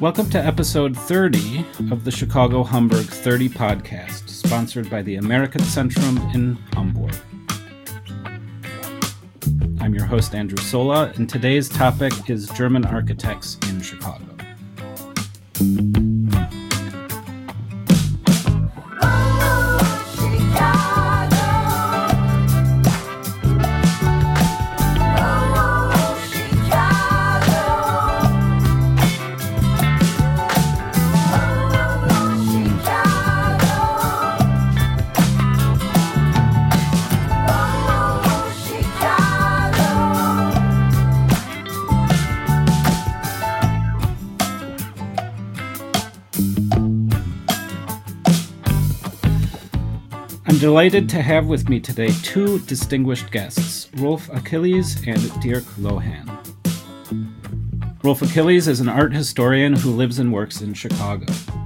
Welcome to episode 30 of the Chicago Hamburg 30 podcast, sponsored by the Amerikazentrum in Hamburg. I'm your host, Andrew Sola, and today's topic is German architects in Chicago. I'm delighted to have with me today two distinguished guests, Rolf Achilles and Dirk Lohan. Rolf Achilles is an art historian who lives and works in Chicago.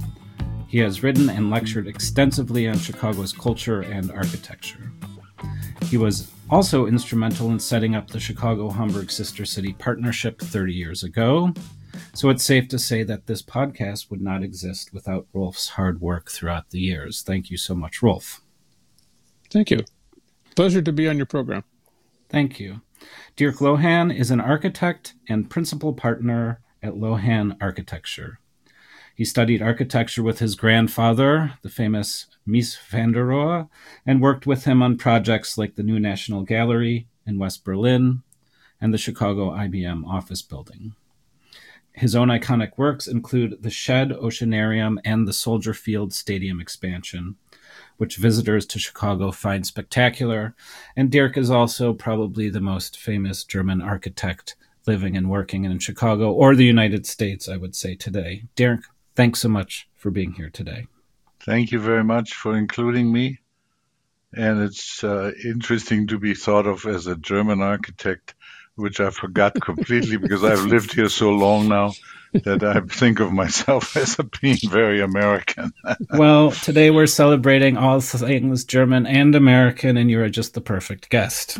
He has written and lectured extensively on Chicago's culture and architecture. He was also instrumental in setting up the Chicago-Hamburg Sister City Partnership 30 years ago, so it's safe to say that this podcast would not exist without Rolf's hard work throughout the years. Thank you so much, Rolf. Thank you. Pleasure to be on your program. Thank you. Dirk Lohan is an architect and principal partner at Lohan Architecture. He studied architecture with his grandfather, the famous Mies van der Rohe, and worked with him on projects like the new National Gallery in West Berlin and the Chicago IBM office building. His own iconic works include the Shed Oceanarium and the Soldier Field Stadium expansion, which visitors to Chicago find spectacular, and Dirk is also probably the most famous German architect living and working in Chicago, or the United States, I would say today. Dirk, thanks so much for being here today. Thank you very much for including me, and it's interesting to be thought of as a German architect, which I forgot completely because I've lived here so long now that I think of myself as being very American. Well, today we're celebrating all things German and American, and you're just the perfect guest.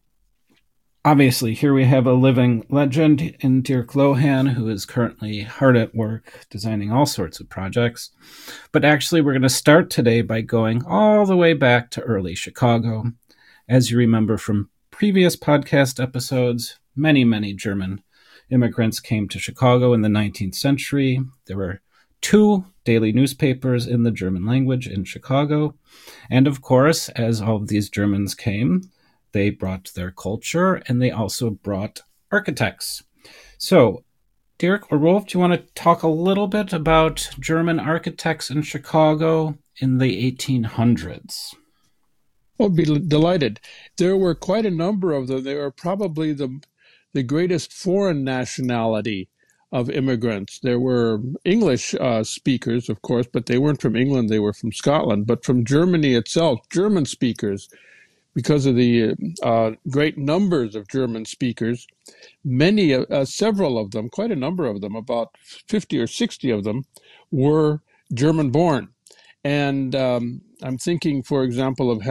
Obviously, here we have a living legend in Dirk Lohan, who is currently hard at work designing all sorts of projects. But actually, we're going to start today by going all the way back to early Chicago. As you remember from previous podcast episodes, many German immigrants came to Chicago in the 19th century. There were 2 daily newspapers in the German language in Chicago. And of course, as all of these Germans came, they brought their culture and they also brought architects. So, Dirk or Rolf, do you want to talk a little bit about German architects in Chicago in the 1800s? I'll be delighted. There were quite a number of them. They were probably the greatest foreign nationality of immigrants. There were English speakers, of course, but they weren't from England. They were from Scotland. But from Germany itself, German speakers, because of the great numbers of German speakers, several of them, quite a number of them, about 50 or 60 of them, were German-born. And I'm thinking, for example, of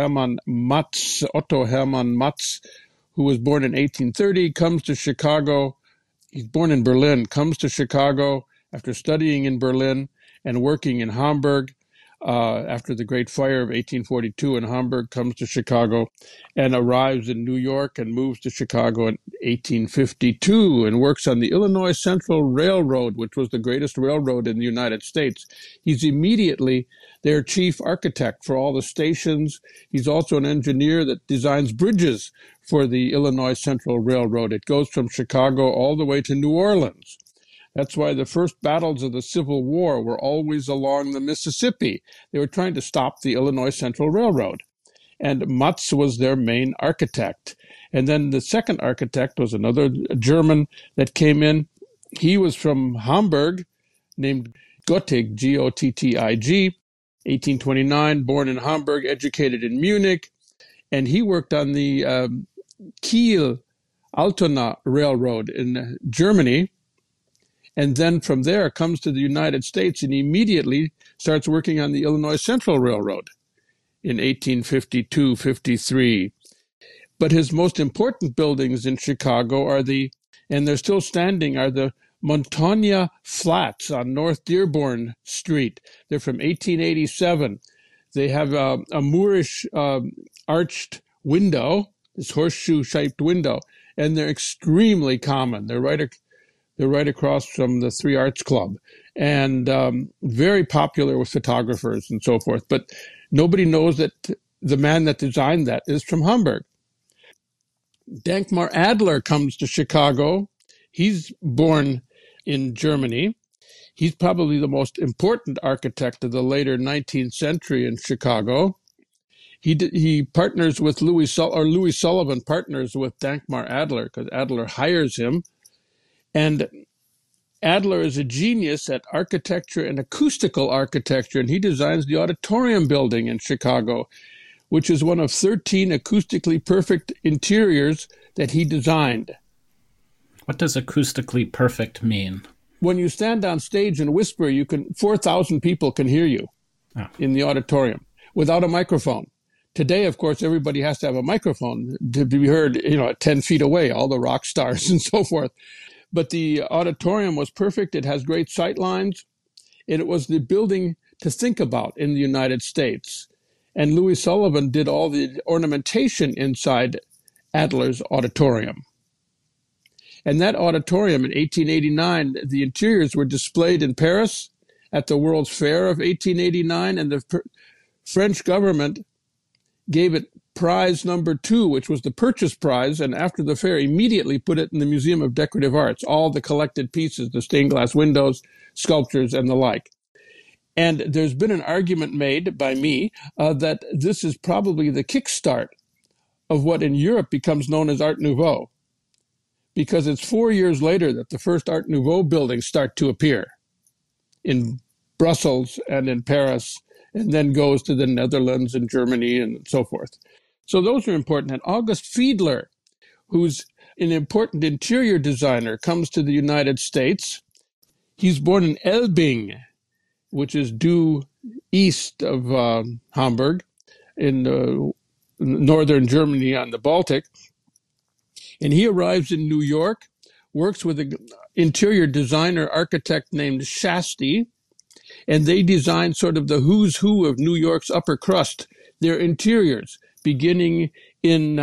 Otto Hermann Matz, who was born in 1830, comes to Chicago. He's born in Berlin, comes to Chicago after studying in Berlin and working in Hamburg. After the Great Fire of 1842 in Hamburg, comes to Chicago and arrives in New York and moves to Chicago in 1852 and works on the Illinois Central Railroad, which was the greatest railroad in the United States. He's immediately their chief architect for all the stations. He's also an engineer that designs bridges for the Illinois Central Railroad. It goes from Chicago all the way to New Orleans. That's why the first battles of the Civil War were always along the Mississippi. They were trying to stop the Illinois Central Railroad. And Matz was their main architect. And then the second architect was another German that came in. He was from Hamburg, named Gottig, G-O-T-T-I-G, 1829, born in Hamburg, educated in Munich. And he worked on the Kiel-Altona Railroad in Germany. And then from there comes to the United States and immediately starts working on the Illinois Central Railroad in 1852-53. But his most important buildings in Chicago and they're still standing, are the Montagna Flats on North Dearborn Street. They're from 1887. They have a Moorish arched window, this horseshoe-shaped window, and they're extremely common. They're right across from the Three Arts Club, and very popular with photographers and so forth. But nobody knows that the man that designed that is from Hamburg. Dankmar Adler comes to Chicago. He's born in Germany. He's probably the most important architect of the later 19th century in Chicago. He partners with Louis Sullivan partners with Dankmar Adler because Adler hires him. And Adler is a genius at architecture and acoustical architecture, and he designs the auditorium building in Chicago, which is one of 13 acoustically perfect interiors that he designed. What does acoustically perfect mean? When you stand on stage and whisper, 4,000 people can hear you in the auditorium without a microphone. Today, of course, everybody has to have a microphone to be heard, at 10 feet away, all the rock stars and so forth. But the auditorium was perfect. It has great sight lines. And it was the building to think about in the United States. And Louis Sullivan did all the ornamentation inside Adler's auditorium. And that auditorium in 1889, the interiors were displayed in Paris at the World's Fair of 1889, and the French government gave it prize number 2, which was the purchase prize, and after the fair immediately put it in the Museum of Decorative Arts, all the collected pieces, the stained glass windows, sculptures, and the like. And there's been an argument made by me that this is probably the kickstart of what in Europe becomes known as Art Nouveau, because it's 4 years later that the first Art Nouveau buildings start to appear in Brussels and in Paris, and then goes to the Netherlands and Germany and so forth. So those are important. And August Fiedler, who's an important interior designer, comes to the United States. He's born in Elbing, which is due east of Hamburg in northern Germany on the Baltic. And he arrives in New York, works with an interior designer architect named Shasty, and they design sort of the who's who of New York's upper crust, their interiors, beginning in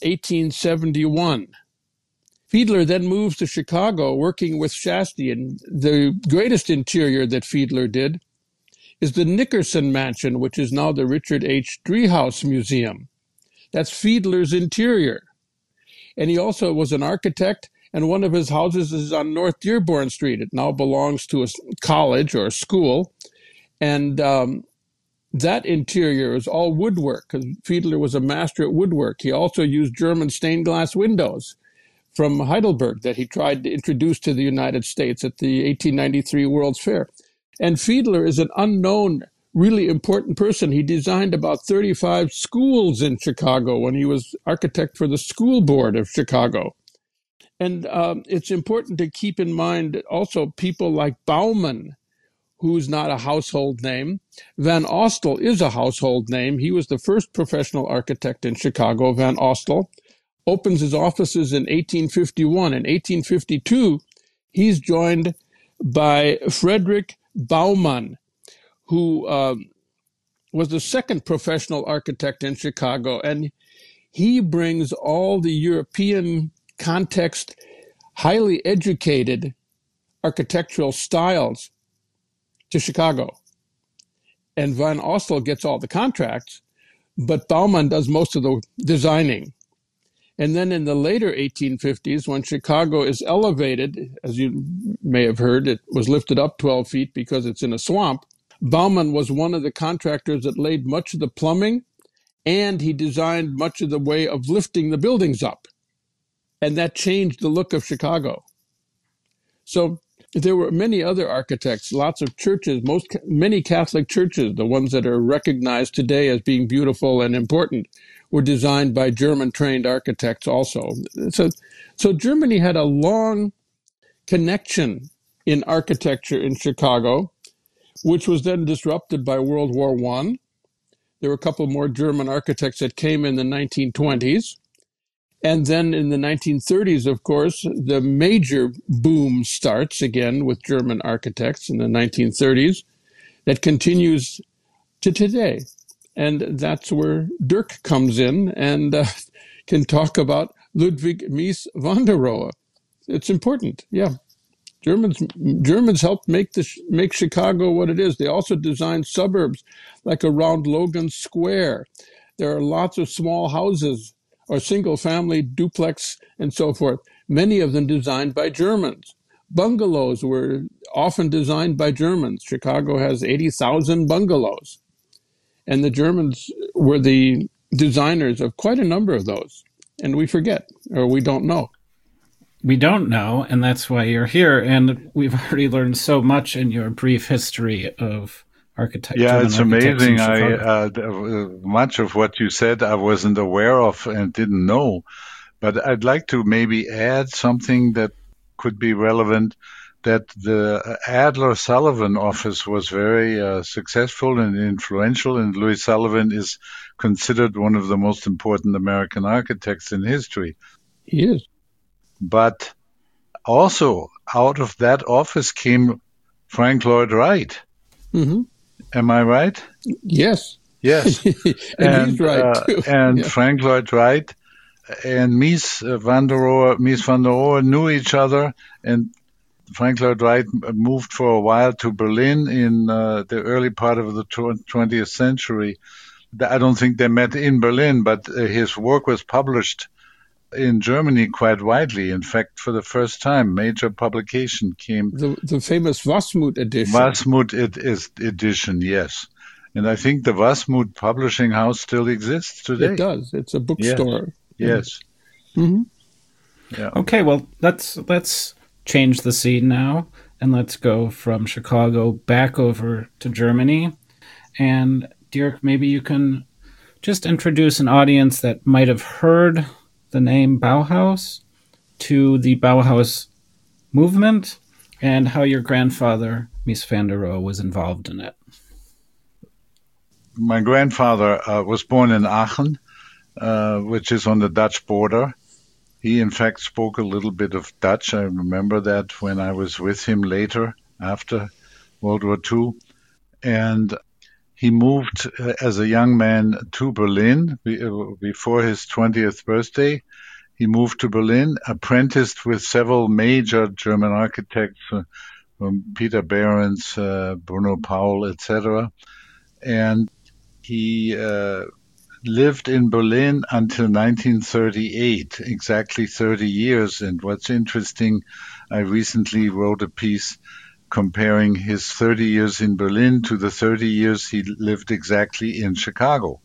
1871. Fiedler then moves to Chicago, working with Shasty, and the greatest interior that Fiedler did is the Nickerson Mansion, which is now the Richard H. Driehaus Museum. That's Fiedler's interior. And he also was an architect, and one of his houses is on North Dearborn Street. It now belongs to a college or a school. And that interior is all woodwork, because Fiedler was a master at woodwork. He also used German stained glass windows from Heidelberg that he tried to introduce to the United States at the 1893 World's Fair. And Fiedler is an unknown, really important person. He designed about 35 schools in Chicago when he was architect for the school board of Chicago. And it's important to keep in mind also people like Baumann, who's not a household name. Van Ostel is a household name. He was the first professional architect in Chicago. Van Ostel opens his offices in 1851. In 1852, he's joined by Frederick Baumann, who was the second professional architect in Chicago. And he brings all the European context, highly educated architectural styles to Chicago. And Van Ostel gets all the contracts, but Baumann does most of the designing. And then in the later 1850s, when Chicago is elevated, as you may have heard, it was lifted up 12 feet because it's in a swamp. Baumann was one of the contractors that laid much of the plumbing, and he designed much of the way of lifting the buildings up. And that changed the look of Chicago. So there were many other architects, lots of churches, many Catholic churches, the ones that are recognized today as being beautiful and important, were designed by German-trained architects also. So Germany had a long connection in architecture in Chicago, which was then disrupted by World War I. There were a couple more German architects that came in the 1920s. And then in the 1930s, of course, the major boom starts again with German architects in the 1930s that continues to today. And that's where Dirk comes in and can talk about Ludwig Mies van der Rohe. It's important, yeah. Germans helped make Chicago what it is. They also designed suburbs like around Logan Square. There are lots of small houses or single-family duplex and so forth, many of them designed by Germans. Bungalows were often designed by Germans. Chicago has 80,000 bungalows. And the Germans were the designers of quite a number of those. And we forget, or we don't know. We don't know, and that's why you're here. And we've already learned so much in your brief history of architecture. Yeah, it's amazing. Much of what you said I wasn't aware of and didn't know. But I'd like to maybe add something that could be relevant, that the Adler Sullivan office was very successful and influential, and Louis Sullivan is considered one of the most important American architects in history. He is. But also out of that office came Frank Lloyd Wright. Mm-hmm. Am I right? Yes. Yes. and he's right too. And yeah. Frank Lloyd Wright and Mies van der Rohe knew each other, and Frank Lloyd Wright moved for a while to Berlin in the early part of the 20th century. I don't think they met in Berlin, but his work was published in Germany quite widely. In fact, for the first time, major publication came. The famous Wasmuth edition. Wasmuth edition, yes. And I think the Wasmuth publishing house still exists today. It does. It's a bookstore. Yes. Mm-hmm. Yeah. Okay, well, let's change the scene now, and let's go from Chicago back over to Germany. And Dirk, maybe you can just introduce an audience that might have heard the name Bauhaus to the Bauhaus movement and how your grandfather, Mies van der Rohe, was involved in it. My grandfather was born in Aachen, which is on the Dutch border. He, in fact, spoke a little bit of Dutch. I remember that when I was with him later, after World War II. And he moved as a young man to Berlin before his 20th birthday. He moved to Berlin, apprenticed with several major German architects, from Peter Behrens, Bruno Paul, etc. And he lived in Berlin until 1938, exactly 30 years. And what's interesting, I recently wrote a piece comparing his 30 years in Berlin to the 30 years he lived exactly in Chicago.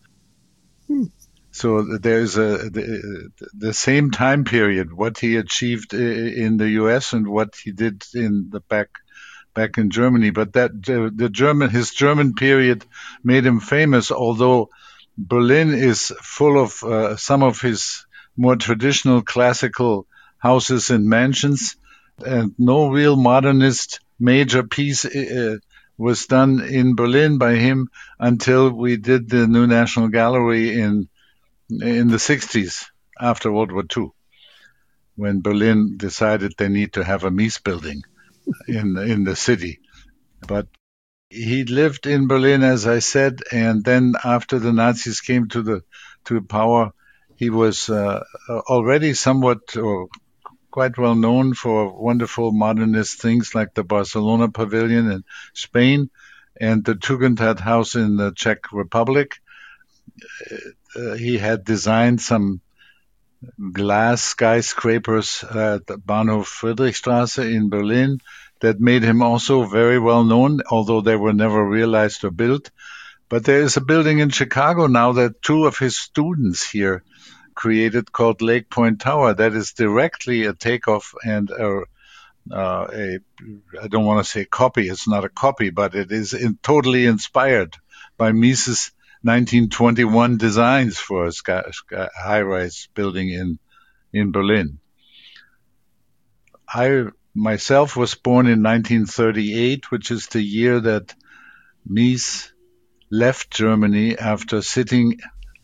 So there's the same time period, what he achieved in the U.S. and what he did in the back in Germany. But that his German period made him famous, although Berlin is full of some of his more traditional classical houses and mansions, and no real modernist major piece was done in Berlin by him until we did the New National Gallery in the 60s, after World War II, when Berlin decided they need to have a Mies building in the city. But he lived in Berlin, as I said, and then after the Nazis came to power, he was already somewhat or quite well known for wonderful modernist things like the Barcelona Pavilion in Spain and the Tugendhat House in the Czech Republic. He had designed some glass skyscrapers at the Bahnhof Friedrichstraße in Berlin that made him also very well known, although they were never realized or built. But there is a building in Chicago now that two of his students here created called Lake Point Tower. That is directly a takeoff and I don't want to say copy. It's not a copy, but it is totally inspired by Mies's 1921 designs for a high-rise building in Berlin. I myself was born in 1938, which is the year that Mies left Germany after sitting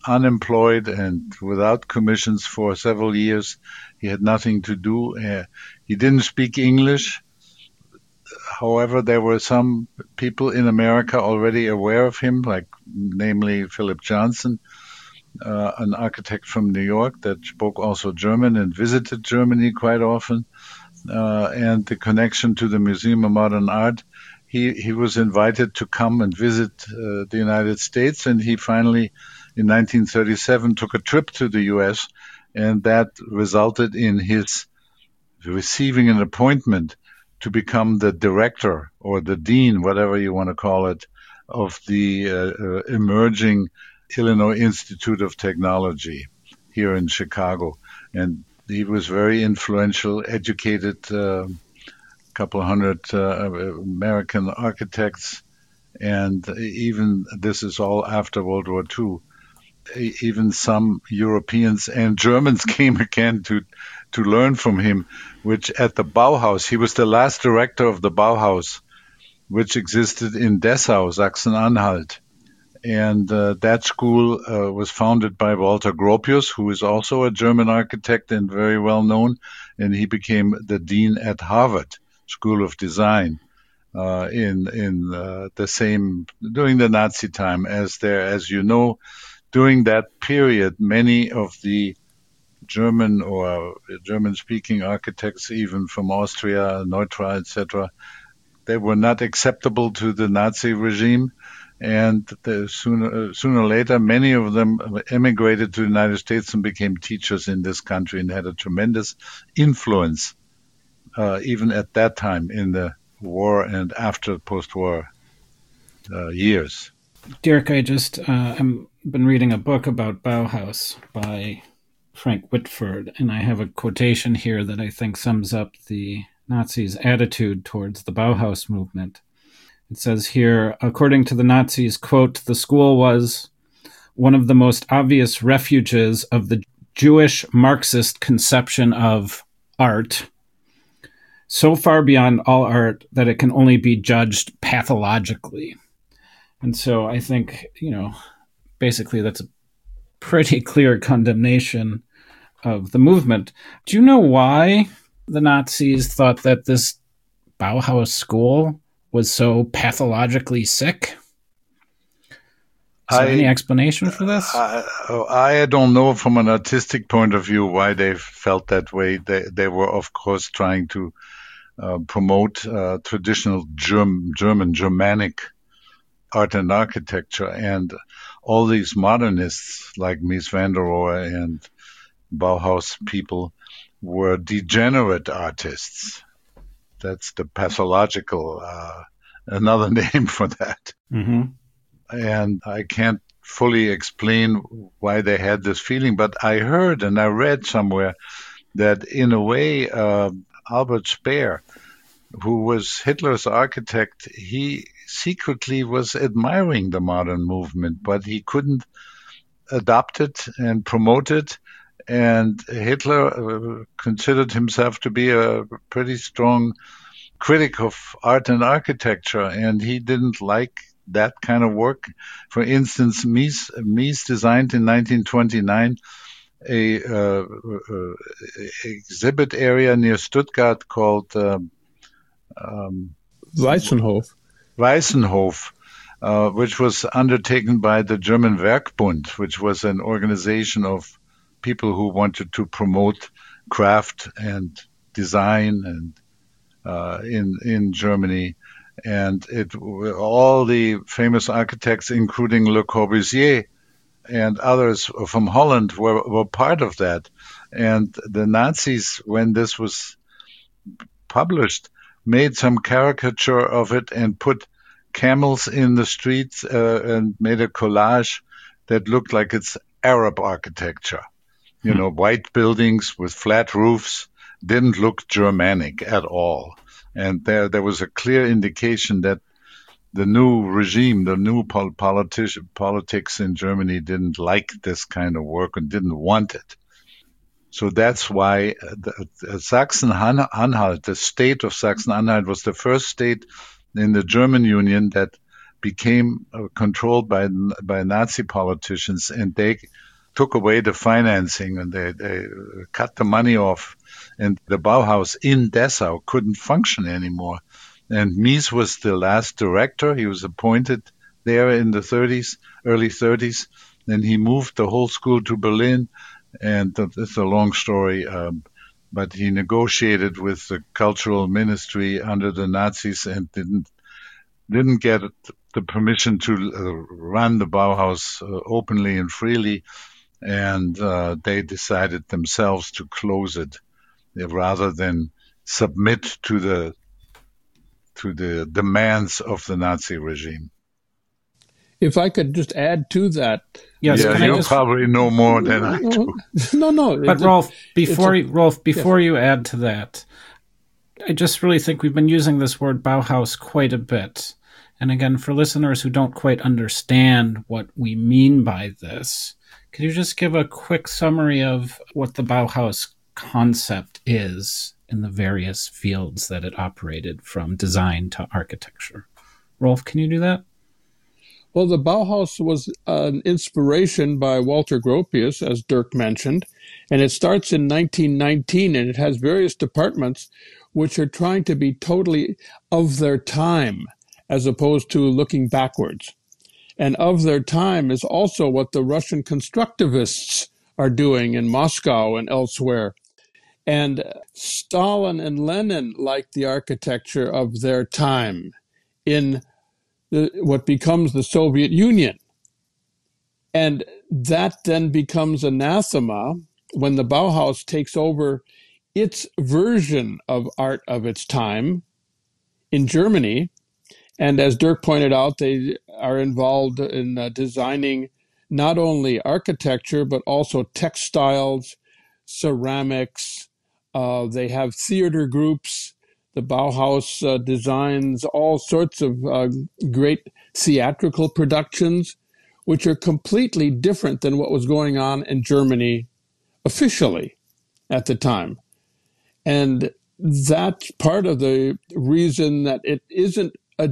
unemployed and without commissions for several years. He had nothing to do. He didn't speak English. However, there were some people in America already aware of him, like namely Philip Johnson, an architect from New York that spoke also German and visited Germany quite often, and the connection to the Museum of Modern Art. He was invited to come and visit the United States, and he finally, in 1937, took a trip to the U.S., and that resulted in his receiving an appointment to become the director or the dean, whatever you want to call it, of the emerging Illinois Institute of Technology here in Chicago. And he was very influential, educated a couple hundred American architects, and even this is all after World War II. Even some Europeans and Germans came again to learn from him, which at the Bauhaus, he was the last director of the Bauhaus, which existed in Dessau, Sachsen-Anhalt. And that school was founded by Walter Gropius, who is also a German architect and very well known, and he became the dean at Harvard School of Design in the same during the Nazi time. As you know, during that period, many of the German or German-speaking architects, even from Austria, Neutra, etc., they were not acceptable to the Nazi regime. And sooner or later, many of them emigrated to the United States and became teachers in this country and had a tremendous influence, even at that time in the war and after post-war years. Dirk, I just been reading a book about Bauhaus by Frank Whitford, and I have a quotation here that I think sums up the Nazis' attitude towards the Bauhaus movement. It says here, according to the Nazis, quote, the school was one of the most obvious refuges of the Jewish Marxist conception of art, so far beyond all art that it can only be judged pathologically. And so I think, basically that's a pretty clear condemnation of the movement. Do you know why the Nazis thought that this Bauhaus school was so pathologically sick? Is there any explanation for this? I don't know from an artistic point of view why they felt that way. They were, of course, trying to promote traditional Germanic art and architecture, and all these modernists like Mies van der Rohe and Bauhaus people were degenerate artists. That's the pathological, another name for that. Mm-hmm. And I can't fully explain why they had this feeling, but I heard and I read somewhere that in a way, Albert Speer, who was Hitler's architect, he secretly was admiring the modern movement, but he couldn't adopt it and promote it. And Hitler considered himself to be a pretty strong critic of art and architecture, and he didn't like that kind of work. For instance, Mies designed in 1929 a exhibit area near Stuttgart called Weissenhof, which was undertaken by the German Werkbund, which was an organization of people who wanted to promote craft and design and in Germany, and all the famous architects, including Le Corbusier and others from Holland, were part of that. And the Nazis, when this was published, made some caricature of it and put camels in the streets and made a collage that looked like it's Arab architecture. White buildings with flat roofs didn't look Germanic at all. And there was a clear indication that the new regime, the new politics in Germany didn't like this kind of work and didn't want it. So that's why Sachsen-Anhalt, the state of Sachsen-Anhalt, was the first state in the German Union that became controlled by Nazi politicians, and they took away the financing, and they cut the money off, and the Bauhaus in Dessau couldn't function anymore. And Mies was the last director. He was appointed there in the early 30s. Then he moved the whole school to Berlin, and it's a long story. But he negotiated with the cultural ministry under the Nazis and didn't get the permission to run the Bauhaus openly and freely, and they decided themselves to close it rather than submit to the demands of the Nazi regime. If I could just add to that. Yes, yeah, you probably know more than I do. No. But Rolf, before you add to that, I just really think we've been using this word Bauhaus quite a bit. And again, for listeners who don't quite understand what we mean by this, could you just give a quick summary of what the Bauhaus concept is in the various fields that it operated, from design to architecture? Rolf, can you do that? Well, the Bauhaus was an inspiration by Walter Gropius, as Dirk mentioned, and it starts in 1919, and it has various departments which are trying to be totally of their time, as opposed to looking backwards. And of their time is also what the Russian constructivists are doing in Moscow and elsewhere. And Stalin and Lenin liked the architecture of their time in what becomes the Soviet Union. And that then becomes anathema when the Bauhaus takes over its version of art of its time in Germany. And as Dirk pointed out, they are involved in designing not only architecture, but also textiles, ceramics. They have theater groups. The Bauhaus designs all sorts of great theatrical productions, which are completely different than what was going on in Germany officially at the time. And that's part of the reason that it isn't a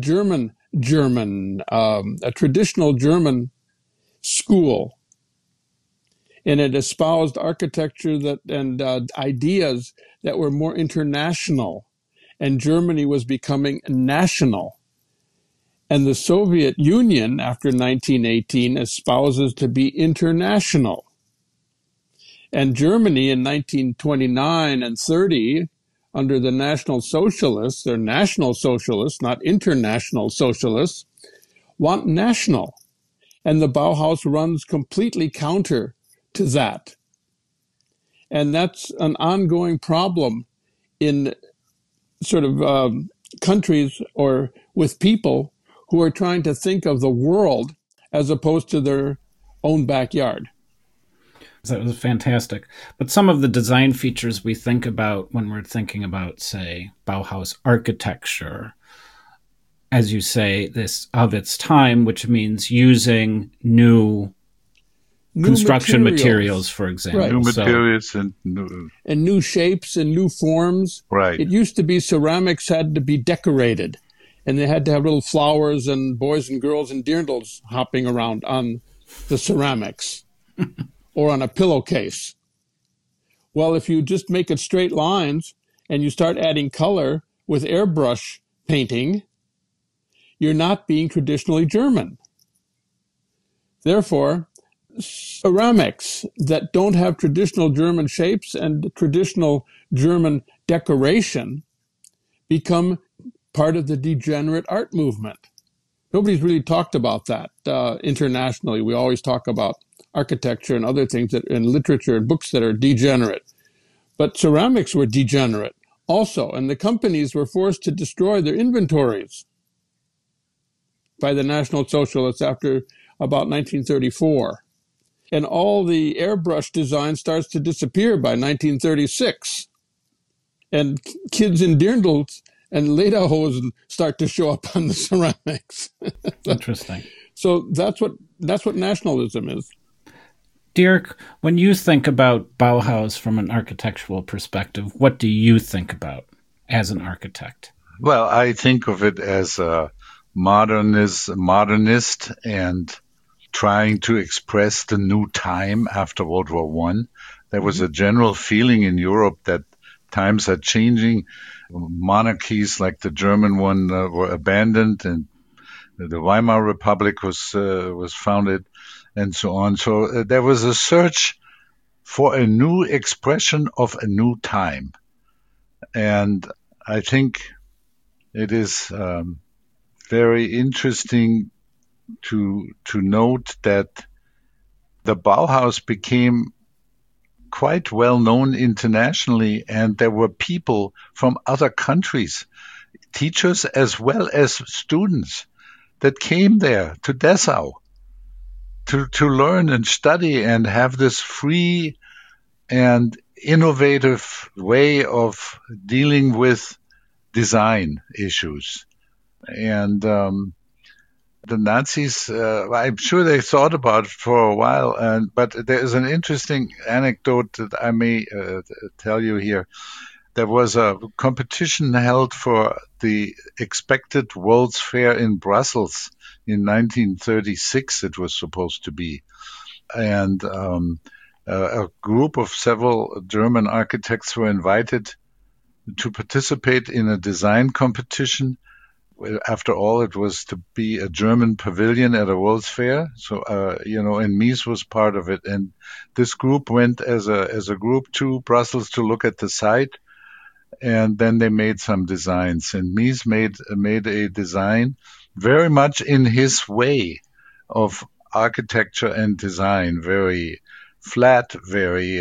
a traditional German school. And it espoused architecture and ideas that were more international. And Germany was becoming national. And the Soviet Union, after 1918, espouses to be international. And Germany in 1929 and 30, under the National Socialists, they're National Socialists, not International Socialists, want national. And the Bauhaus runs completely counter to that. And that's an ongoing problem in sort of countries or with people who are trying to think of the world as opposed to their own backyard. That was fantastic. But some of the design features we think about when we're thinking about, say, Bauhaus architecture, as you say, this of its time, which means using new construction materials, for example. Right. New materials and new shapes and new forms. Right. It used to be ceramics had to be decorated, and they had to have little flowers and boys and girls and dirndls hopping around on the ceramics or on a pillowcase. Well, if you just make it straight lines and you start adding color with airbrush painting, you're not being traditionally German. Therefore, ceramics that don't have traditional German shapes and traditional German decoration become part of the degenerate art movement. Nobody's really talked about that internationally. We always talk about architecture and other things that in literature and books that are degenerate. But ceramics were degenerate also, and the companies were forced to destroy their inventories by the National Socialists after about 1934. And all the airbrush design starts to disappear by 1936. And kids in dirndls and lederhosen start to show up on the ceramics. Interesting. So that's what nationalism is. Dirk, when you think about Bauhaus from an architectural perspective, what do you think about as an architect? Well, I think of it as modernist and trying to express the new time after World War One. There was a general feeling in Europe that times are changing. Monarchies like the German one were abandoned, and the Weimar Republic was founded, and so on. So there was a search for a new expression of a new time, and I think it is very interesting to note that the Bauhaus became quite well known internationally, and there were people from other countries, teachers as well as students, that came there to Dessau to learn and study and have this free and innovative way of dealing with design issues. And the Nazis, I'm sure they thought about it for a while, but there is an interesting anecdote that I may tell you here. There was a competition held for the expected World's Fair in Brussels in 1936, it was supposed to be. And a group of several German architects were invited to participate in a design competition. After all, it was to be a German pavilion at a World's Fair. So, and Mies was part of it. And this group went as a group to Brussels to look at the site. And then they made some designs. And Mies made a design very much in his way of architecture and design, very flat, very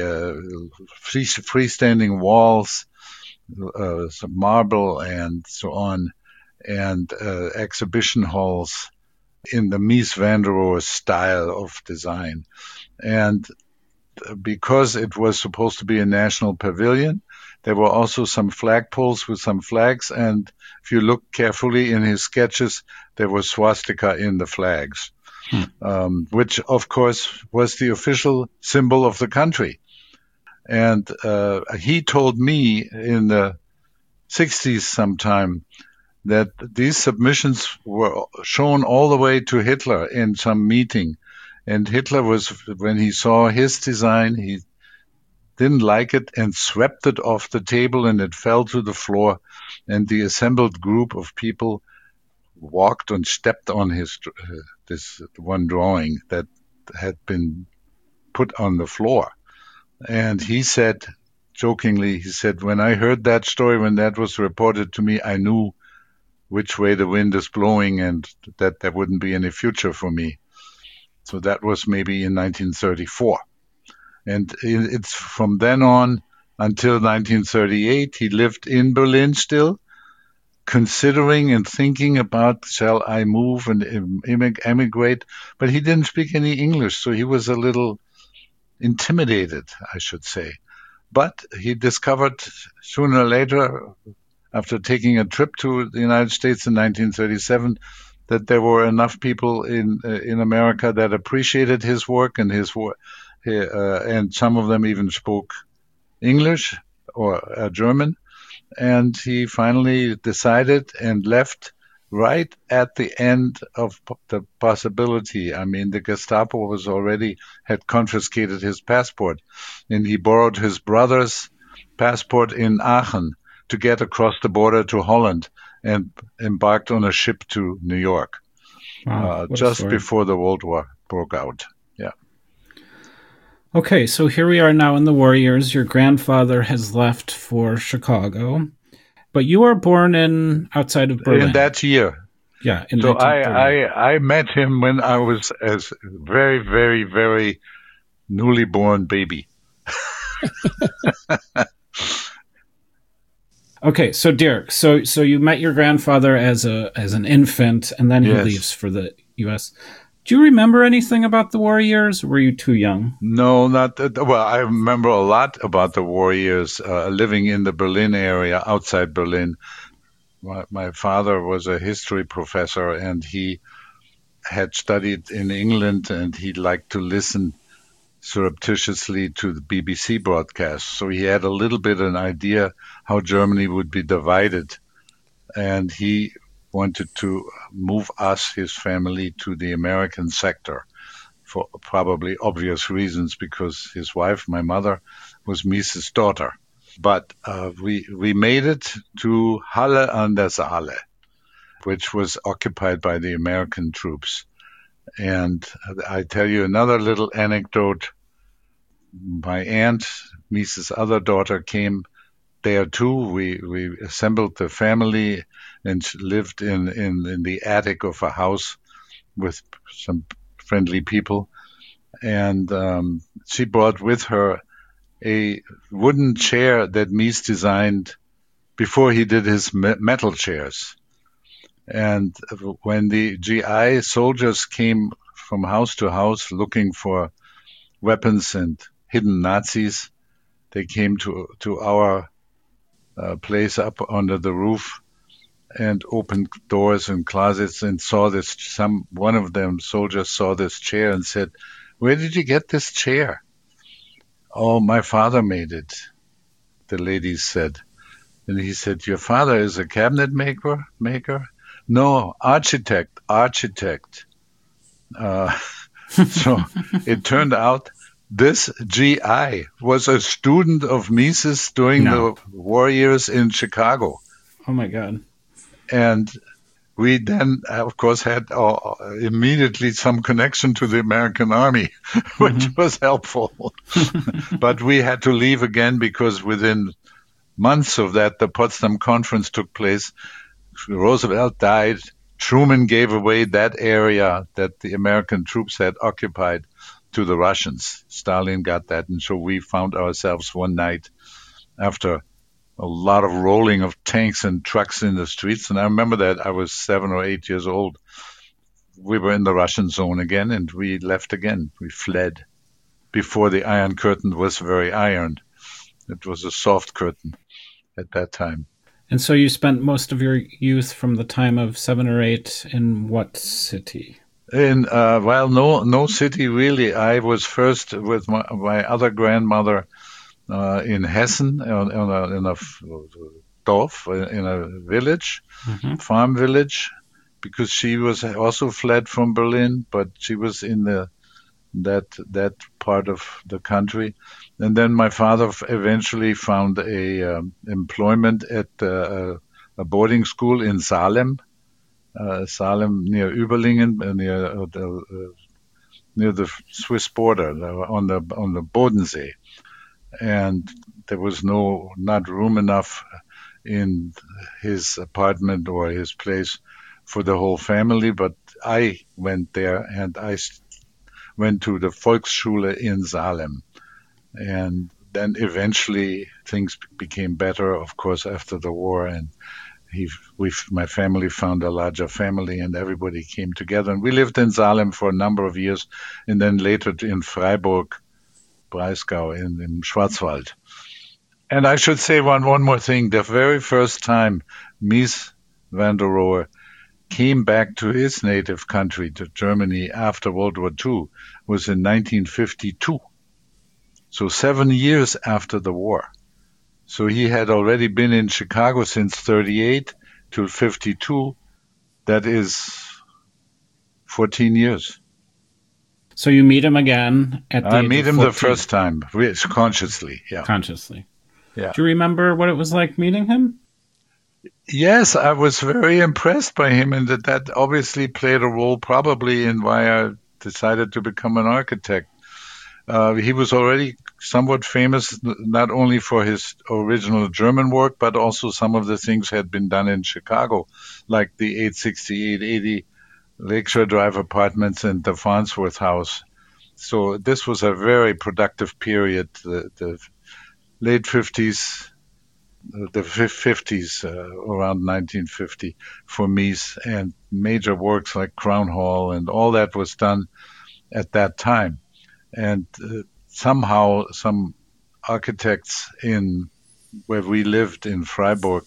freestanding walls, some marble and so on, and exhibition halls in the Mies van der Rohe style of design. And because it was supposed to be a national pavilion, there were also some flagpoles with some flags, and if you look carefully in his sketches, there was swastika in the flags, which of course was the official symbol of the country. And he told me in the 60s sometime that these submissions were shown all the way to Hitler in some meeting. And Hitler when he saw his design, he didn't like it and swept it off the table, and it fell to the floor. And the assembled group of people walked and stepped on this one drawing that had been put on the floor. And he said, jokingly, when I heard that story, when that was reported to me, I knew which way the wind is blowing and that there wouldn't be any future for me. So that was maybe in 1934. And it's from then on until 1938, he lived in Berlin still, considering and thinking about, shall I move and emigrate? But he didn't speak any English, so he was a little intimidated, I should say. But he discovered sooner or later, after taking a trip to the United States in 1937, that there were enough people in America that appreciated his work and and some of them even spoke English or German. And he finally decided and left right at the end of the possibility. I mean, the Gestapo had confiscated his passport, and he borrowed his brother's passport in Aachen to get across the border to Holland and embarked on a ship to New York, just before the World War broke out. Yeah. Okay, so here we are now in the war years. Your grandfather has left for Chicago, but you were born outside of Berlin. In that year. Yeah. So I met him when I was as very, very, very newly born baby. Okay, so Dirk, so you met your grandfather as an infant, and then he leaves for the U.S. Do you remember anything about the war years? Or were you too young? No, not well. I remember a lot about the war years. Living in the Berlin area, outside Berlin. My father was a history professor, and he had studied in England, and he liked to listen surreptitiously to the BBC broadcast. So he had a little bit an idea how Germany would be divided. And he wanted to move us, his family, to the American sector for probably obvious reasons, because his wife, my mother, was Mises' daughter. But we made it to Halle an der Saale, which was occupied by the American troops. And I tell you another little anecdote. My aunt, Mises' other daughter, came there too. We assembled the family and lived in the attic of a house with some friendly people. And she brought with her a wooden chair that Mies designed before he did his metal chairs. And when the GI soldiers came from house to house looking for weapons and hidden Nazis, they came to our place up under the roof and opened doors and closets and saw this. One of them soldiers saw this chair and said, "Where did you get this chair?" "Oh, my father made it," the ladies said. And he said, "Your father is a cabinet maker? No, architect. So it turned out this GI was a student of Mises during the war years in Chicago. Oh, my God. And we then, of course, had immediately some connection to the American army, which was helpful. But we had to leave again because within months of that, the Potsdam Conference took place. Roosevelt died. Truman gave away that area that the American troops had occupied to the Russians. Stalin got that. And so we found ourselves one night after a lot of rolling of tanks and trucks in the streets. And I remember that I was 7 or 8 years old. We were in the Russian zone again, and we left again. We fled before the Iron Curtain was very ironed. It was a soft curtain at that time. And so you spent most of your youth from the time of 7 or 8 in what city? No city really. I was first with my other grandmother in Hessen, in a Dorf, in a village, farm village, because she was also fled from Berlin, but she was in that part of the country. And then my father eventually found employment at a boarding school in Salem, near Überlingen, near the Swiss border, on the Bodensee. And there was not room enough in his apartment or his place for the whole family, but I went there, and I went to the Volksschule in Salem. And then eventually things became better, of course, after the war, and my family found a larger family, and everybody came together. And we lived in Salem for a number of years, and then later in Freiburg, Breisgau, in Schwarzwald. And I should say one more thing. The very first time Mies van der Rohe came back to his native country, to Germany, after World War II, was in 1952. So 7 years after the war. So he had already been in Chicago since 38 till 52. That is 14 years. So you meet him again at the I meet him the first time, consciously. Yeah. Consciously. Yeah. Do you remember what it was like meeting him? Yes, I was very impressed by him, and that obviously played a role probably in why I decided to become an architect. He was already somewhat famous, not only for his original German work, but also some of the things had been done in Chicago, like the 860, 880 Lakeshore Drive apartments and the Farnsworth House. So this was a very productive period, the late 50s, the 50s, around 1950 for Mies, and major works like Crown Hall and all that was done at that time. And somehow some architects where we lived in Freiburg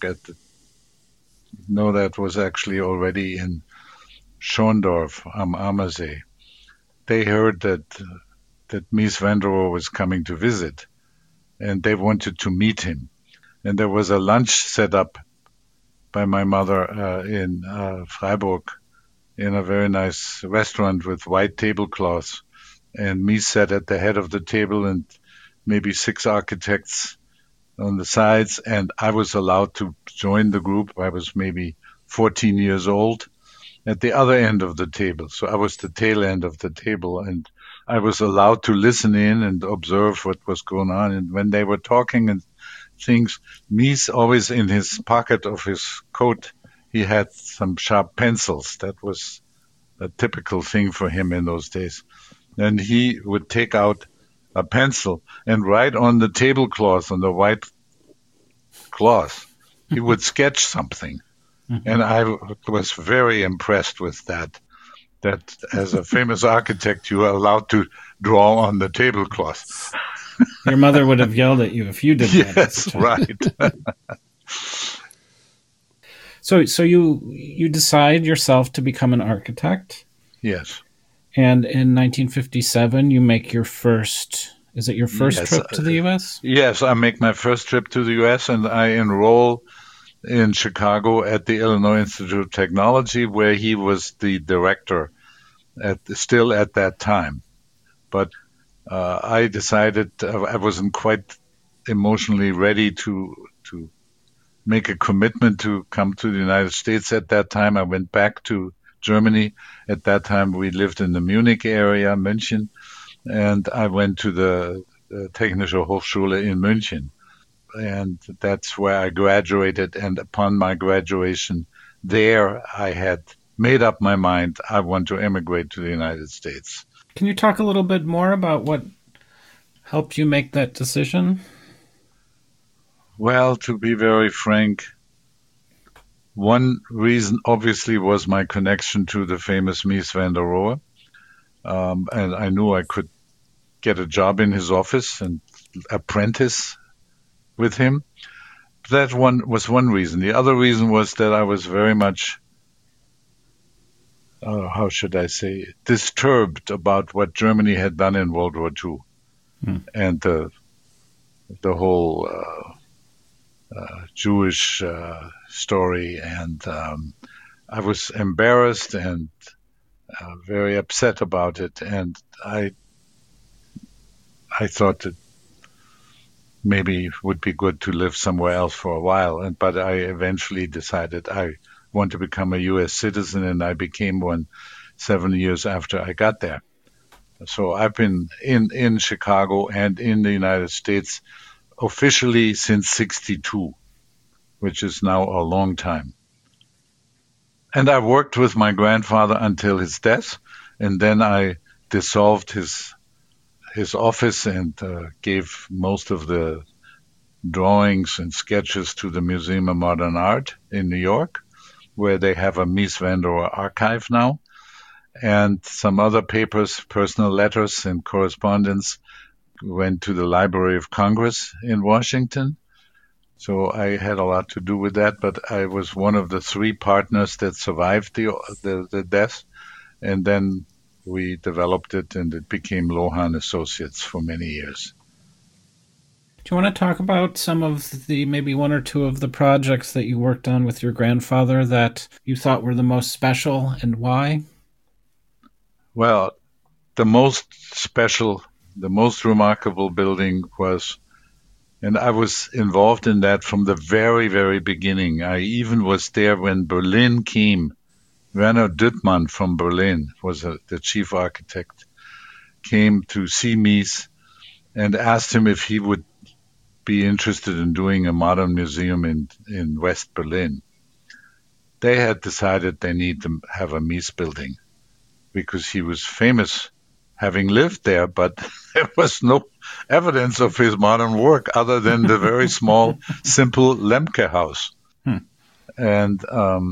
that was actually already in Schorndorf am Ammersee. They heard that Mies van der Rohe was coming to visit, and they wanted to meet him. And there was a lunch set up by my mother in Freiburg in a very nice restaurant with white tablecloths. And Mies sat at the head of the table and maybe 6 architects on the sides. And I was allowed to join the group. I was maybe 14 years old at the other end of the table. So I was the tail end of the table, and I was allowed to listen in and observe what was going on. And when they were talking and things, Mies always in his pocket of his coat, he had some sharp pencils. That was a typical thing for him in those days. And he would take out a pencil and write on the tablecloth, on the white cloth, he would sketch something. And I was very impressed with that as a famous architect, you are allowed to draw on the tablecloth. Your mother would have yelled at you if you did that. Yes, right. So you decide yourself to become an architect? Yes. And in 1957, you make your first, is it your first trip to the U.S.? Yes, I make my first trip to the U.S. and I enroll in Chicago at the Illinois Institute of Technology, where he was the director still at that time. But I decided I wasn't quite emotionally ready to make a commitment to come to the United States at that time. I went back to Germany. At that time, we lived in the Munich area, München, and I went to the Technische Hochschule in München. And that's where I graduated. And upon my graduation there, I had made up my mind. I want to emigrate to the United States. Can you talk a little bit more about what helped you make that decision? Well, to be very frank, one reason obviously was my connection to the famous Mies van der Rohe. And I knew I could get a job in his office and apprentice with him. That was one reason. The other reason was that I was very much, how should I say, disturbed about what Germany had done in World War II and the whole Jewish story. And I was embarrassed and very upset about it. And I thought that maybe it would be good to live somewhere else for a while. But I eventually decided I want to become a U.S. citizen, and I became one 7 years after I got there. So I've been in Chicago and in the United States officially since '62, which is now a long time. And I worked with my grandfather until his death, and then I dissolved his office and gave most of the drawings and sketches to the Museum of Modern Art in New York, where they have a Mies van der Rohe archive now, and some other papers, personal letters and correspondence went to the Library of Congress in Washington. So I had a lot to do with that, but I was one of the 3 partners that survived the death, and then we developed it, and it became Lohan Associates for many years. Do you want to talk about some of the, maybe 1 or 2 of the projects that you worked on with your grandfather that you thought were the most special, and why? Well, the most special, the most remarkable building was, and I was involved in that from the very, very beginning. I even was there when Berlin came. Werner Düttmann from Berlin was the chief architect, came to see Mies and asked him if he would be interested in doing a modern museum in West Berlin. They had decided they need to have a Mies building because he was famous having lived there, but there was no evidence of his modern work other than the very small, simple Lemke house. And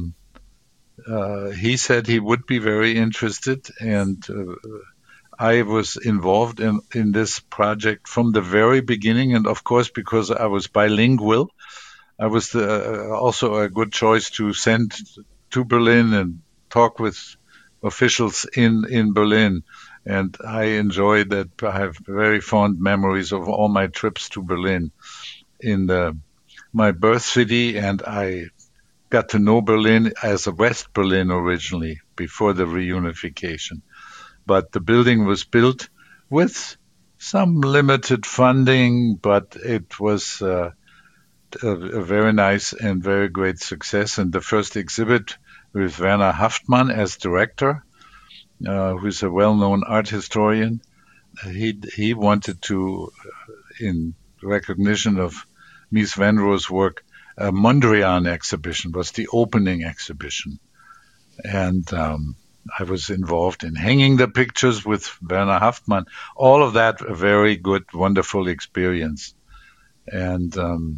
he said he would be very interested, and I was involved in this project from the very beginning. And of course, because I was bilingual, I was also a good choice to send to Berlin and talk with officials in Berlin. And I enjoyed that. I have very fond memories of all my trips to Berlin in my birth city, and I got to know Berlin as a West Berlin originally, before the reunification. But the building was built with some limited funding, but it was a very nice and very great success. And the first exhibit with Werner Haftmann as director, who's a well-known art historian, he wanted to, in recognition of Mies van Rohe's work, a Mondrian exhibition was the opening exhibition. And I was involved in hanging the pictures with Werner Haftmann. All of that, a very good, wonderful experience. And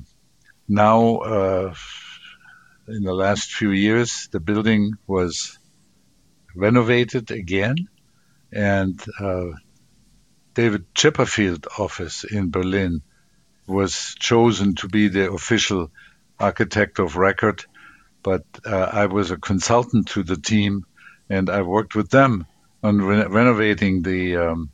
now, in the last few years, the building was renovated again. And David Chipperfield office in Berlin was chosen to be the official architect of record, but I was a consultant to the team, and I worked with them on renovating the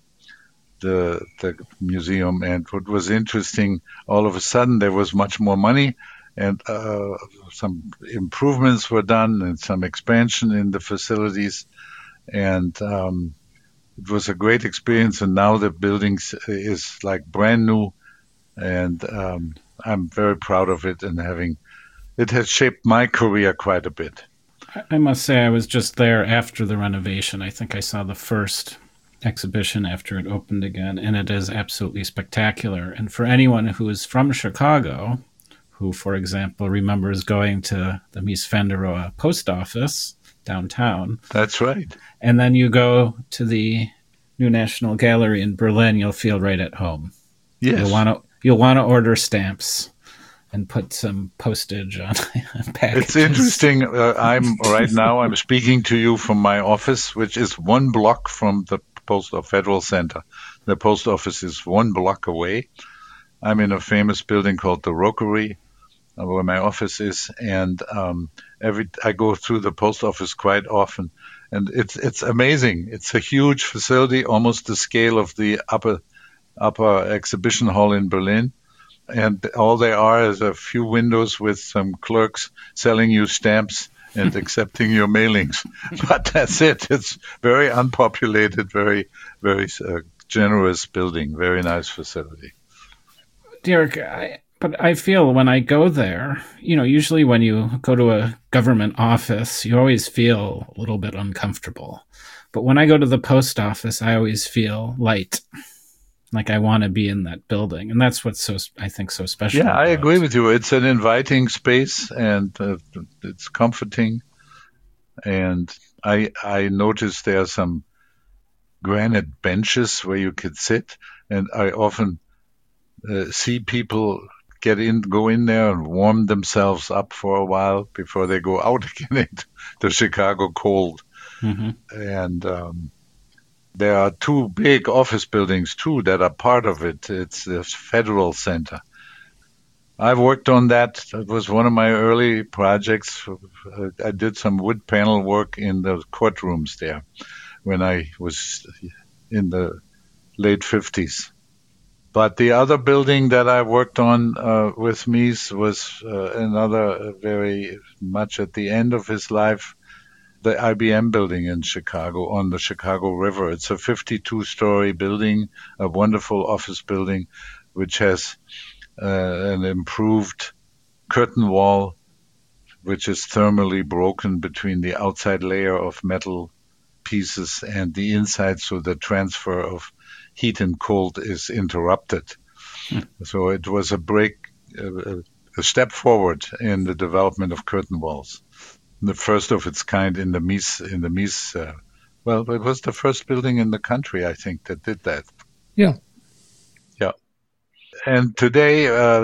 museum. And what was interesting, all of a sudden there was much more money, and some improvements were done, and some expansion in the facilities, and it was a great experience. And now the building is like brand new, and I'm very proud of it, and it has shaped my career quite a bit. I must say I was just there after the renovation. I think I saw the first exhibition after it opened again, and it is absolutely spectacular. And for anyone who is from Chicago, who, for example, remembers going to the Mies van der Rohe post office downtown. That's right. And then you go to the New National Gallery in Berlin, you'll feel right at home. Yes. You'll want to order stamps and put some postage on packages. It's interesting. I'm speaking to you from my office, which is 1 block from the Federal Center. The post office is 1 block away. I'm in a famous building called the Rockery, where my office is, and I go through the post office quite often, and it's amazing. It's a huge facility, almost the scale of the upper exhibition hall in Berlin. And all there are is a few windows with some clerks selling you stamps and accepting your mailings. But that's it. It's very unpopulated, very, very generous building, very nice facility. Derek, but I feel when I go there, usually when you go to a government office, you always feel a little bit uncomfortable. But when I go to the post office, I always feel light. Like I want to be in that building. And that's what's I think so special. Yeah, I agree with you. It's an inviting space, and it's comforting. And I noticed there are some granite benches where you could sit. And I often see people go in there and warm themselves up for a while before they go out again into the Chicago cold. Mm-hmm. And there are 2 big office buildings, too, that are part of it. It's the Federal Center. I've worked on that. It was one of my early projects. I did some wood panel work in the courtrooms there when I was in the late 50s. But the other building that I worked on with Mies was another very much at the end of his life, the IBM building in Chicago on the Chicago River. It's a 52-story building, a wonderful office building, which has an improved curtain wall, which is thermally broken between the outside layer of metal pieces and the inside, so the transfer of heat and cold is interrupted. So it was a step forward in the development of curtain walls. The first of its kind in the Mies. Well, it was the first building in the country, I think, that did that. Yeah. Yeah. And today,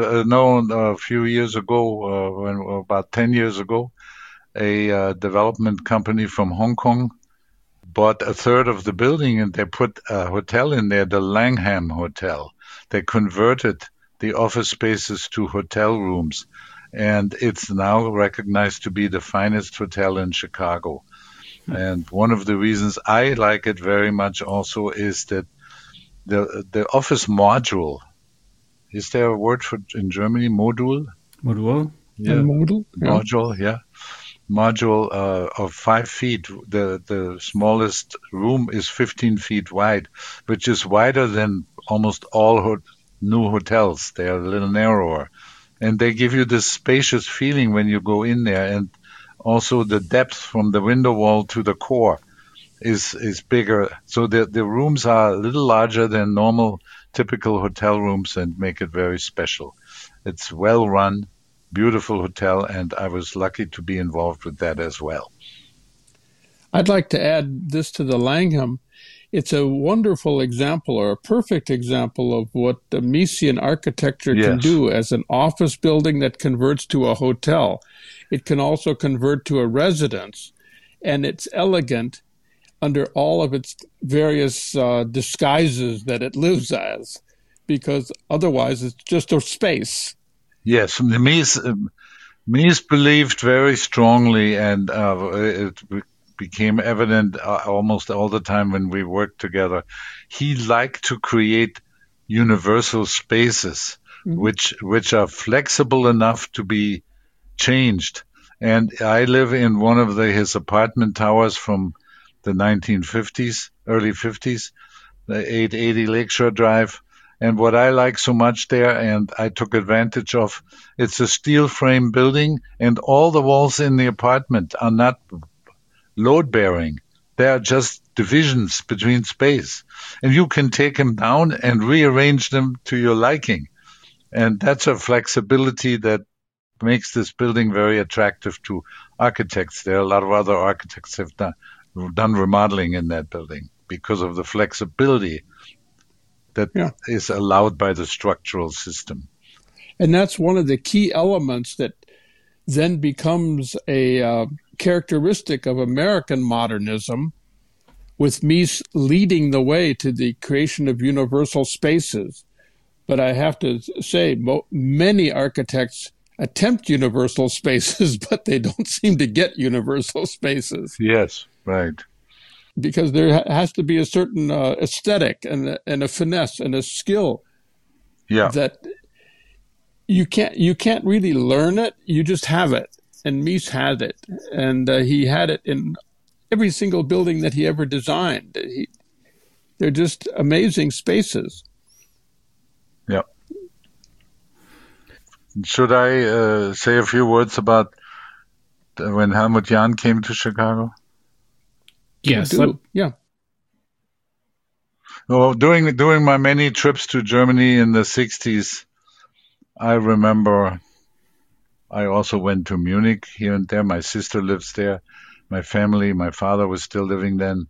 a few years ago, about 10 years ago, a development company from Hong Kong bought a third of the building, and they put a hotel in there, the Langham Hotel. They converted the office spaces to hotel rooms, and it's now recognized to be the finest hotel in Chicago. And one of the reasons I like it very much also is that the office module, is there a word for in Germany, module? Module? Yeah, And modal, yeah. module, yeah. Module of 5 feet. The smallest room is 15 feet wide, which is wider than almost all new hotels. They are a little narrower, and they give you this spacious feeling when you go in there, and also the depth from the window wall to the core is bigger. So the rooms are a little larger than normal typical hotel rooms and make it very special. It's well run, beautiful hotel, and I was lucky to be involved with that as well. I'd like to add this to the Langham. It's a wonderful example, or a perfect example, of what the Miesian architecture can Yes. do as an office building that converts to a hotel. It can also convert to a residence, and it's elegant under all of its various disguises that it lives as, because otherwise it's just a space. Yes, the Mies believed very strongly, and it became evident almost all the time when we worked together. He liked to create universal spaces, which are flexible enough to be changed. And I live in one of his apartment towers from the 1950s, early 50s, the 880 Lakeshore Drive. And what I like so much there, and I took advantage of, it's a steel frame building, and all the walls in the apartment are not load bearing. They are just divisions between space. And you can take them down and rearrange them to your liking. And that's a flexibility that makes this building very attractive to architects. There are a lot of other architects have done remodeling in that building because of the flexibility that is allowed by the structural system. And that's one of the key elements that then becomes a characteristic of American modernism, with Mies leading the way to the creation of universal spaces. But I have to say, many architects attempt universal spaces, but they don't seem to get universal spaces. Yes, right. Because there has to be a certain aesthetic and a finesse and a skill that you can't really learn it. You just have it. And Mies had it. And he had it in every single building that he ever designed. They're just amazing spaces. Yeah. Should I say a few words about when Helmut Jahn came to Chicago? Yes. Yeah. Well, during my many trips to Germany in the 60s, I remember I also went to Munich here and there. My sister lives there. My family, my father was still living then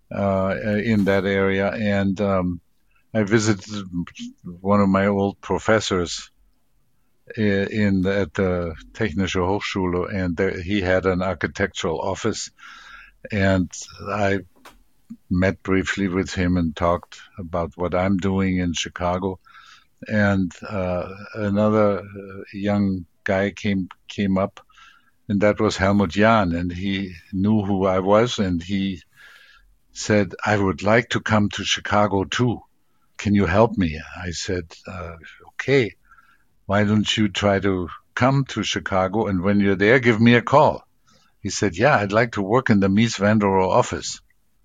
in that area. And I visited one of my old professors at the Technische Hochschule, and he had an architectural office. And I met briefly with him and talked about what I'm doing in Chicago. And another young guy came up, and that was Helmut Jahn, and he knew who I was, and he said, "I would like to come to Chicago too. Can you help me?" I said, "Okay, why don't you try to come to Chicago, and when you're there, give me a call." He said, "Yeah, I'd like to work in the Mies van der Rohe office."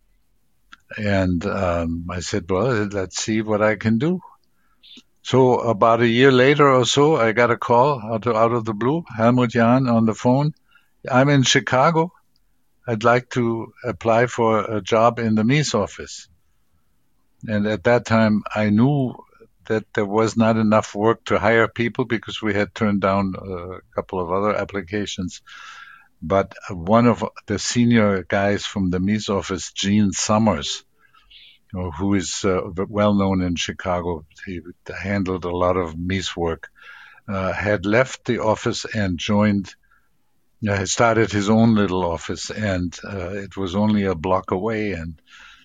And I said, "Well, let's see what I can do." So about a year later or so, I got a call out of the blue, Helmut Jahn on the phone. "I'm in Chicago. I'd like to apply for a job in the Mies office." And at that time, I knew that there was not enough work to hire people because we had turned down a couple of other applications. But one of the senior guys from the Mies office, Gene Summers, who is well known in Chicago, he handled a lot of Mies work, had left the office and started his own little office, and it was only a block away. And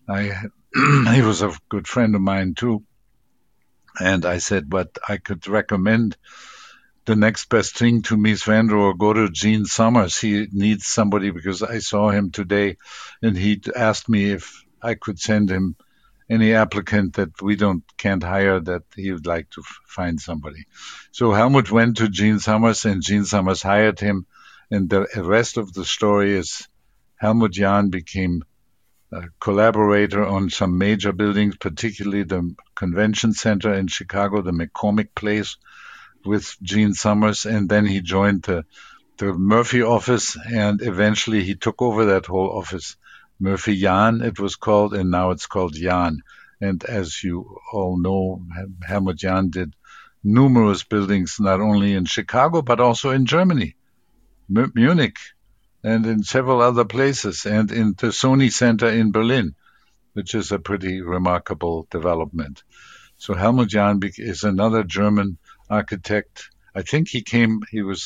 he was a good friend of mine too. And I said, but I could recommend the next best thing to Mies van der Rohe, go to Gene Summers. He needs somebody, because I saw him today, and he asked me if I could send him any applicant that we can't hire that he would like to find somebody. So Helmut went to Gene Summers, and Gene Summers hired him. And the rest of the story is Helmut Jahn became a collaborator on some major buildings, particularly the Convention Center in Chicago, the McCormick Place, with Gene Summers. And then he joined the Murphy office, and eventually he took over that whole office. Murphy Jahn, it was called, and now it's called Jahn. And as you all know, Helmut Jahn did numerous buildings, not only in Chicago, but also in Germany, Munich, and in several other places, and in the Sony Center in Berlin, which is a pretty remarkable development. So Helmut Jahn is another German architect. I think he came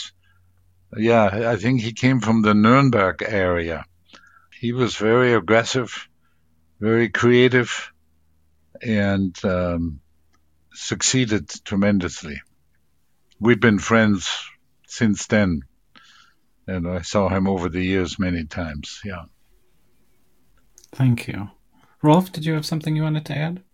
from the Nuremberg area. He was very aggressive, very creative, and succeeded tremendously. We've been friends since then, and I saw him over the years many times. Yeah. Thank you. Rolf, did you have something you wanted to add?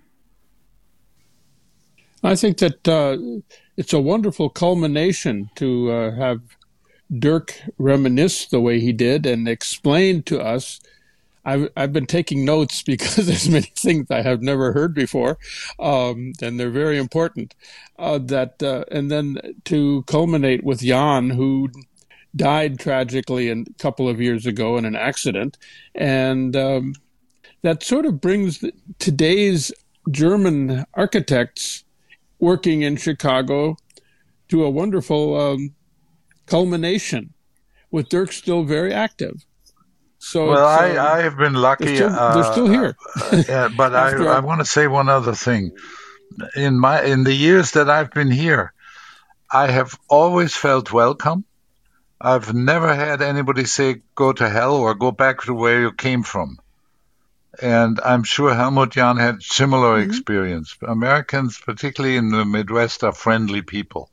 I think that it's a wonderful culmination to have Dirk reminisce the way he did and explain to us. I've been taking notes because there's many things I have never heard before, and they're very important. And then to culminate with Jan, who died tragically a couple of years ago in an accident, and that sort of brings today's German architects working in Chicago to a wonderful culmination, with Dirk still very active. So well, I have been lucky. They're still here. But I want to say one other thing. In the years that I've been here, I have always felt welcome. I've never had anybody say go to hell or go back to where you came from. And I'm sure Helmut Jahn had similar experience. Americans, particularly in the Midwest, are friendly people.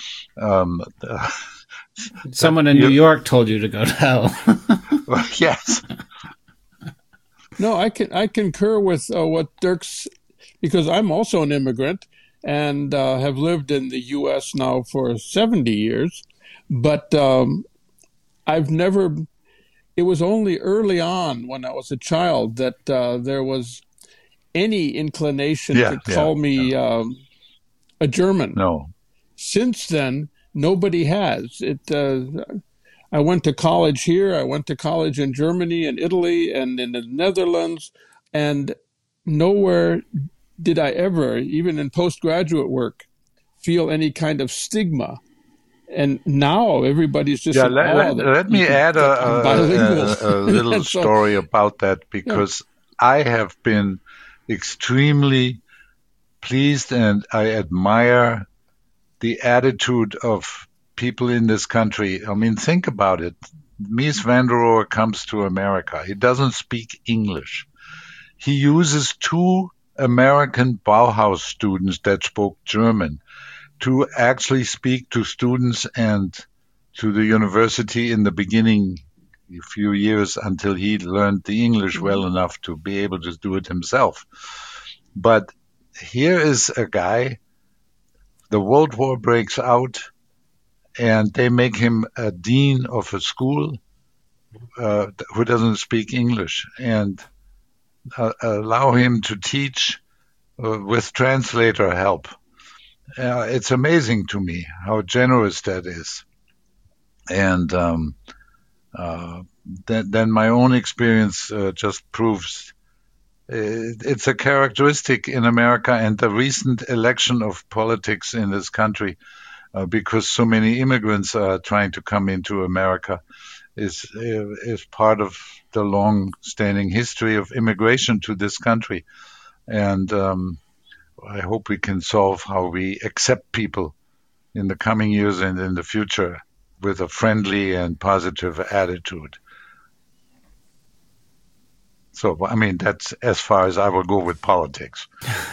Someone in New York told you to go to hell. Well, yes. No, I concur with what Dirk's, because I'm also an immigrant and have lived in the U.S. now for 70 years. But I've never, it was only early on when I was a child that there was any inclination to call me a German. No. Since then, nobody has. I went to college here. I went to college in Germany and Italy and in the Netherlands, and nowhere did I ever, even in postgraduate work, feel any kind of stigma. And now everybody's just let me add a little story about that, because I have been extremely pleased and I admire the attitude of people in this country. I mean, think about it. Mies van der Rohe comes to America. He doesn't speak English. He uses 2 American Bauhaus students that spoke German to actually speak to students and to the university in the beginning, a few years until he learned the English well enough to be able to do it himself. But here is a guy, the World War breaks out, and they make him a dean of a school who doesn't speak English, and allow him to teach with translator help. It's amazing to me how generous that is. And then my own experience just proves it's a characteristic in America, and the recent election of politics in this country, because so many immigrants are trying to come into America, is part of the long-standing history of immigration to this country. And I hope we can solve how we accept people in the coming years and in the future with a friendly and positive attitude. So, I mean, that's as far as I will go with politics.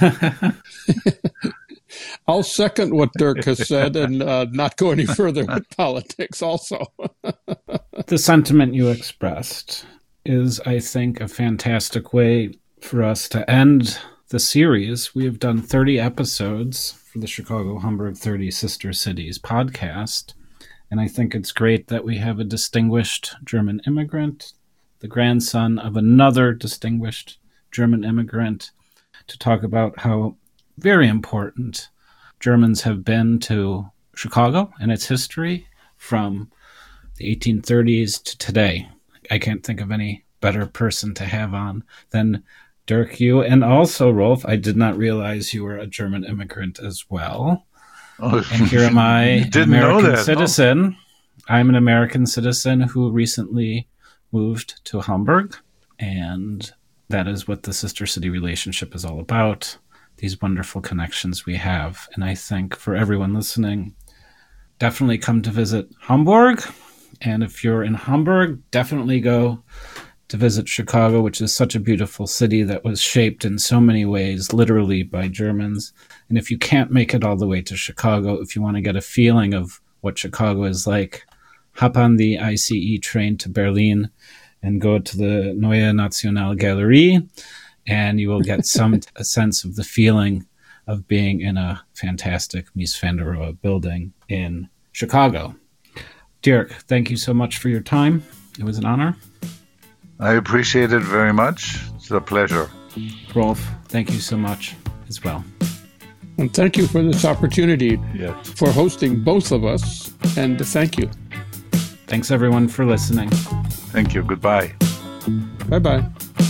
I'll second what Dirk has said and not go any further with politics also. The sentiment you expressed is, I think, a fantastic way for us to end the series. We have done 30 episodes for the Chicago Hamburg 30 Sister Cities podcast. And I think it's great that we have a distinguished German immigrant, the grandson of another distinguished German immigrant, to talk about how very important Germans have been to Chicago and its history from the 1830s to today. I can't think of any better person to have on than Dirk, you. And also, Rolf, I did not realize you were a German immigrant as well. Oh, and here am I, an American citizen. No. I'm an American citizen who recently moved to Hamburg, and that is what the Sister City relationship is all about, these wonderful connections we have. And I think for everyone listening, definitely come to visit Hamburg. And if you're in Hamburg, definitely go to visit Chicago, which is such a beautiful city that was shaped in so many ways, literally by Germans. And if you can't make it all the way to Chicago, if you want to get a feeling of what Chicago is like, hop on the ICE train to Berlin and go to the Neue Nationalgalerie, and you will get a sense of the feeling of being in a fantastic Mies van der Rohe building in Chicago. Dirk, thank you so much for your time. It was an honor. I appreciate it very much. It's a pleasure. Rolf, thank you so much as well. And thank you for this opportunity for hosting both of us. And thank you. Thanks, everyone, for listening. Thank you. Goodbye. Bye-bye.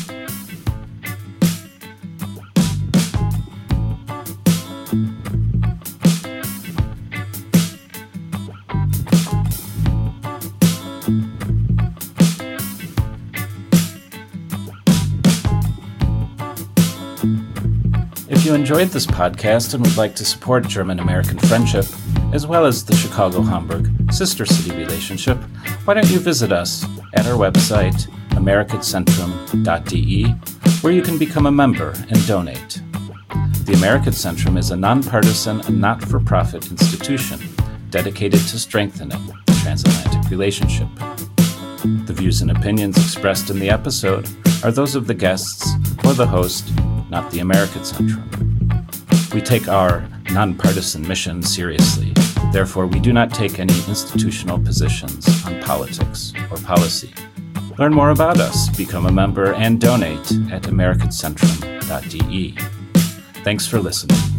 If you enjoyed this podcast and would like to support German-American friendship, as well as the Chicago-Hamburg Sister City relationship, why don't you visit us at our website, amerikadzentrum.de, where you can become a member and donate. The Amerikadzentrum is a nonpartisan and not-for-profit institution dedicated to strengthening the transatlantic relationship. The views and opinions expressed in the episode are those of the guests or the host, not the Amerikadzentrum. We take our nonpartisan mission seriously. Therefore, we do not take any institutional positions on politics or policy. Learn more about us, become a member, and donate at amerikadzentrum.de. Thanks for listening.